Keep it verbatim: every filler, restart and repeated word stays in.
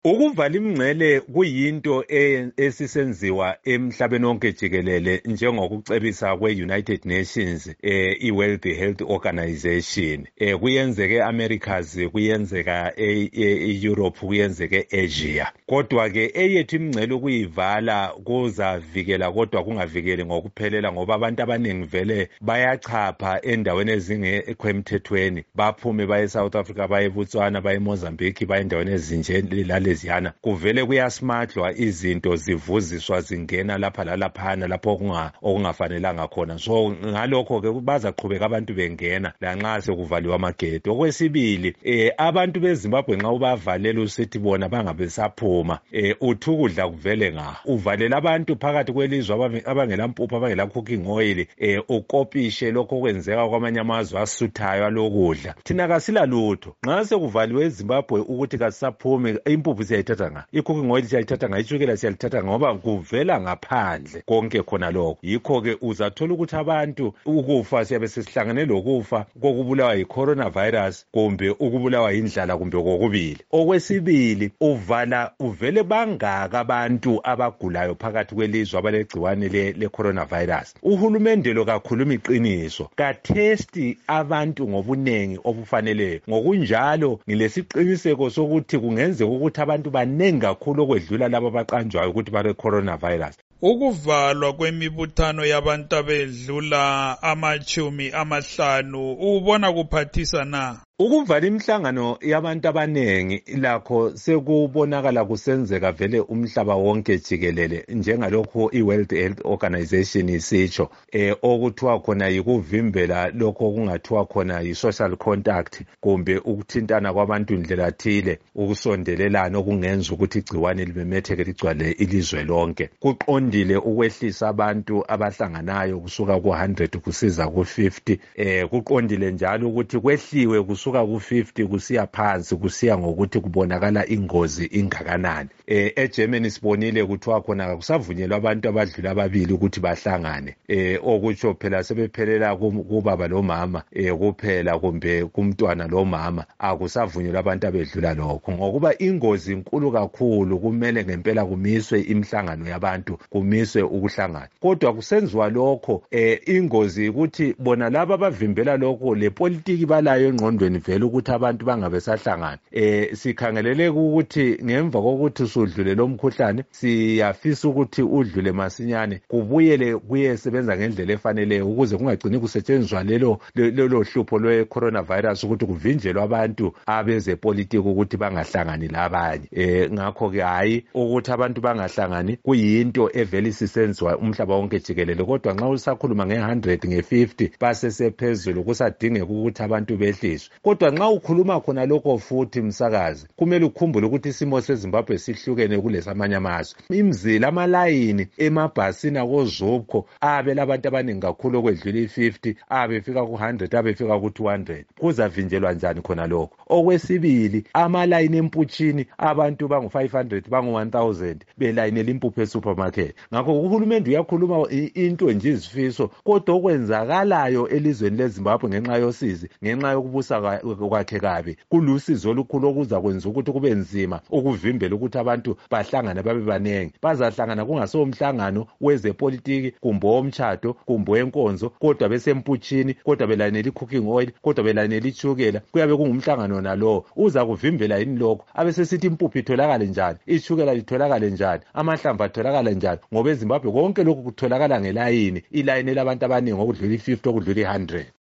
Ukuvala imingcele kuyinto esisenziwa emhlabeni wonke jikelele njengokucebisa kwe-United Nations eh, i-World Health Organization. Eh, kuyenzeka e-Americas, kuyenzeka e-Europe, kuyenzeka e-Asia. Kodwa-ke eyethu imingcele ukuyivala kuzavikela kodwa kungavikeli ngokuphelela ngoba abantu abaningi vele bayachapha endaweni ezingekho emthethweni. Baphume baye South Africa, baye Botswana, baye Mozambique, baye endaweni ezinje lale ziyana kuvele kuyasmadlwa izinto zivuziswa zingena lapha lalaphana lapho okunga okungafanelanga khona. So ngalokho ke bazaqhubeka abantu bengena lanxa sekuvaliwa amagedi. Okwesibili eh abantu beZimbabwe nxa ubavalela usithi bona bangabe saphuma eh uthukudla kuvele nga uvalela abantu phakathi kwelizwe abangela mpuphu abangela cooking oil eh ukopishe lokho kwenzeka kwamanye amazwe asuthayo alokudla. Thina kasila lutho nxa sekuvaliwe eZimbabwe ukuthi kasaphume impuphu siyayithatha nga i-cooking oil siyayithatha nga itshukela siyalithatha ngoba kuvela ngaphandle konke khona lokho. Yikho ke uzathola ukuthi abantu ukufa siyabe sesihlangane lokufa kokubulawa yi-coronavirus kumbe ukubulawa indlala kumbe kokubili. Okwesibili uvala uvele bangaka abantu abagulayo phakathi kwelizwe abalegciwane le-coronavirus. Uhulumende lo kakhuluma iqiniso kathesti abantu ngobunengi obufaneleyo. Ngokunjalo ngilesiqiniseko sokuthi kungenzeka ukuthi abantu banengi kakhulu okwedlula laba abaqanjwayo ukuthi bale coronavirus. Ukuvalwa kwemibuthano yabantu abedlula amachumi amahlanu ubona kuphathisa na? Ukuvala imihlangano yabantu abanengi lakho sekubonakala kusenzeka vele umhlaba wonke jikelele njengalokho i-World Health Organization isitsho eh okuthiwa khona yikuvimbela lokho okungathiwa khona yi-social contact kumbe ukuthintana kwabantu indlela thile ukusondelelana okungenza ukuthi igciwane limemetheke ligcwale ilizwe lonke. Kuqondile ukwehlisa abantu abahlanganayo kusuka ku one hundred kusiza ku fifty eh kuqondile njalo ukuthi kwehliwe kusuka ku fifty kusiya phansi kusiya ngokuthi kubonakala ingozi ingakanani. Eh eGermany sibonile kuthiwa khona kusavunyelwa abantu abadlula ababili ukuthi bahlangane eh okutsho phela sebephelela kubaba lo mama eh kuphela kumbe kumntwana lo mama akusavunyelwa abantu abedlula lokho ngokuba ingozi inkulu kakhulu. Kumele ngempela kumiswe imihlangano yabantu kumiswe ukuhlangana kodwa kusenziwa lokho eh ingozi ukuthi bona laba abavimbela lokho le politiki balayo engqondweni vele ukuthi abantu bangabe sahlangana. Eh sikhangelele ukuthi ngemva kokuthi usudlule lo mkhuhlane siyafisa ukuthi udlule masinyane kubuyele kuyesebenza ngendlela efaneleyo ukuze kungagcini kusetshenziswa lelo lelo hlupho lwe coronavirus ukuthi kuvinjelwe abantu abeze politiki ukuthi bangahlangani labanye. Eh ngakho ke hayi ukuthi abantu bangahlangani kuyinto evele isisenziwa umhlaba wonke jikelele kodwa nxa usakhuluma nge one hundred nge fifty basesephezulu kusadingeka ukuthi abantu behliswe. Kodwa nxa ukhuluma khona lokho futhi msakazi kumele ukhumbule ukuthi isimo seZimbabwe sihlukene kulesamanye amazwe. Imizila amalayini emabhasini akozubko abe labantu abaningi kakhulu okwedlula i-fifty abefika ku one hundred abefika ku two hundred. Kuzavinjelwa njani khona lokho? Okwesibili amalayini emputshini abantu bangu five hundred bangu one thousand belayinela impuphu esupermarket. Ngakho uhulumende uyakhuluma into nje izifiso kodwa okwenzakalayo elizweni leZimbabwe ngenxa yosizi ngenxa yokubusa kwakhe kabi kulusizo olukhulu okuza kwenza ukuthi kube nzima ukuvimbela ukuthi abantu bahlangane babe banengi. Bazahlangana kungaso umhlangano wezepolitiki kumbe womtshado kumbe wenkonzo kodwa besemputshini kodwa belayinela i-cooking oil kodwa belayinela itshukela kuyabe kungumhlangano nalo. Uza kuvimbela yini lokho? Abesesithi impuphu itholakale njani, itshukela litholakale njani, amahlamvu atholakala njani ngoba eZimbabwe konke lokhu kutholakala ngelayini ilayini labantu abaningi okudlula i-fifty okudlula i-one hundred.